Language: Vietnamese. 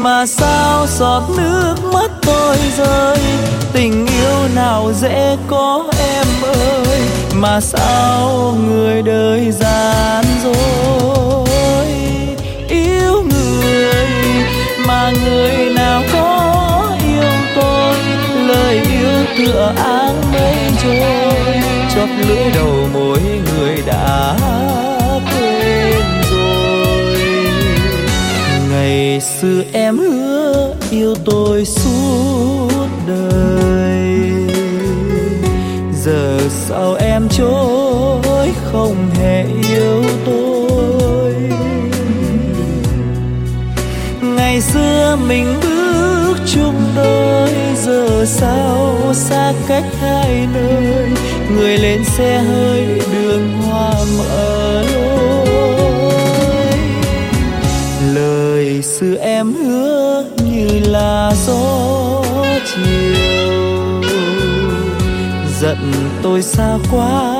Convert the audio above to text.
mà sao giọt nước mắt tôi rơi. Tình yêu nào dễ có em ơi, mà sao người đời gian dối. Yêu người mà người nào có yêu tôi, lời yêu tựa áng mây trôi, chót lưỡi đầu môi người đã quên rồi. Ngày xưa em hứa yêu tôi suốt đời, giờ sao em chối không hề yêu tôi. Ngày xưa mình bước chung đôi, giờ sao xa cách hai nơi. Người lên xe hơi đường hoa mở lối, lời xưa em hứa như là gió chiều, giận tôi xa quá